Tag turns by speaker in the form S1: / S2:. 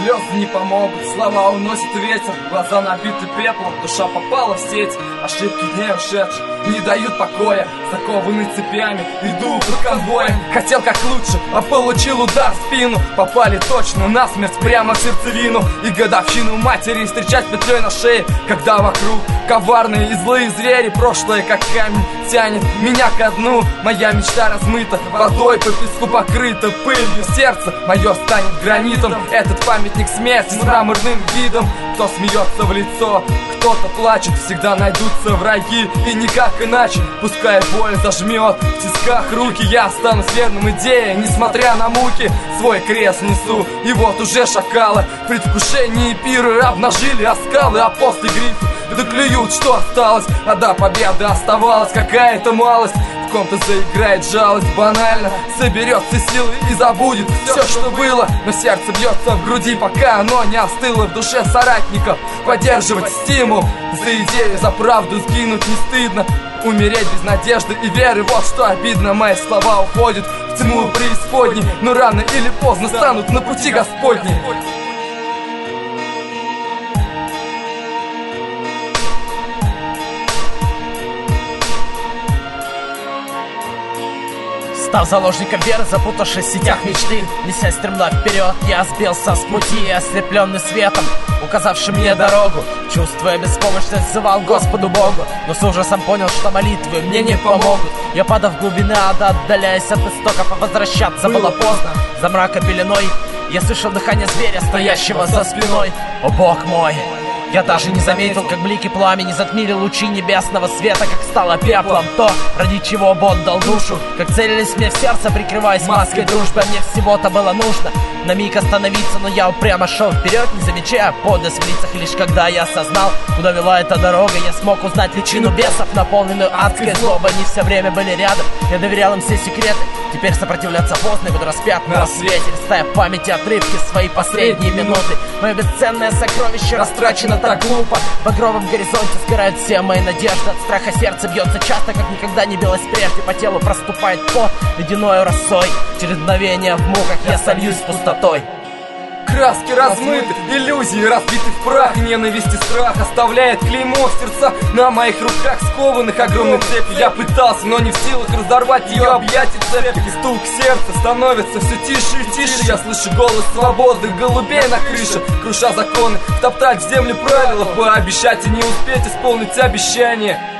S1: слезы не помогут, слова уносит ветер, глаза набиты пеплом, душа попала в сеть. Ошибки дней ушедших не дают покоя, закованы цепями, иду под конвоем. Хотел как лучше, а получил удар в спину. Попали точно насмерть, прямо в сердцевину. И годовщину матери встречать петлей на шее, когда вокруг коварные и злые звери. Прошлое как камень тянет меня ко дну. Моя мечта размыта, водой по песку покрыта, пылью сердце мое станет гранитом. Этот памятник смерти с мраморным видом. Кто смеется в лицо, кто-то плачет, всегда найдутся враги, и никак иначе. Пускай боль зажмет в тисках руки, я останусь верным идее, несмотря на муки. Свой крест несу, и вот уже шакалы в предвкушении пиры обнажили оскалы, а после грифы доклюют, что осталось, а до победы оставалась какая-то малость. В ком-то заиграет жалость банально, соберется силы и забудет все, что было. Но сердце бьется в груди, пока оно не остыло. В душе соратников поддерживать стимул. За идею, за правду сгинуть не стыдно. Умереть без надежды и веры, вот что обидно. Мои слова уходят в тьму преисподней, но рано или поздно станут на пути Господней.
S2: Став заложником веры, запутавшись в сетях мечты, неся стремла вперед, я сбился с пути, ослепленный светом, указавшим мне дорогу. Чувствуя беспомощность, взывал Господу Богу, но с ужасом понял, что молитвы мне не помогут. Я падал в глубины ада, отдаляясь от истоков, а возвращаться было поздно. За мрака пеленой я слышал дыхание зверя, стоящего за спиной. О Бог мой! Я даже не заметил, как блики пламени затмили лучи небесного света, как стало пеплом то, ради чего Бог дал душу. Как целились мне в сердце, прикрываясь маской дружбы. Мне всего-то было нужно на миг остановиться, но я упрямо шел вперед, не замечая подвиг в лицах. Лишь когда я осознал, куда вела эта дорога, я смог узнать личину бесов, наполненную адской злобой. Они все время были рядом, я доверял им все секреты. Теперь сопротивляться поздно, буду распят на рассвете, листая в памяти отрывки свои последние минуты. Мое бесценное сокровище растрачено так глупо. В багровом горизонте сгорают все мои надежды. От страха сердце бьется часто, как никогда не билось прежде. По телу проступает пот ледяной росой. Через мгновение в муках я сольюсь с пустотой.
S1: Краски размыты, иллюзии разбиты в прах. Ненависть и страх оставляет клеймо в сердцах. На моих руках скованных огромной цепью. Я пытался, но не в силах разорвать ее объятия цепи. И стук сердца становится все тише и тише. Я слышу голос свободных голубей на крыше, круша законы, втоптать в землю правила, пообещать и не успеть исполнить обещание.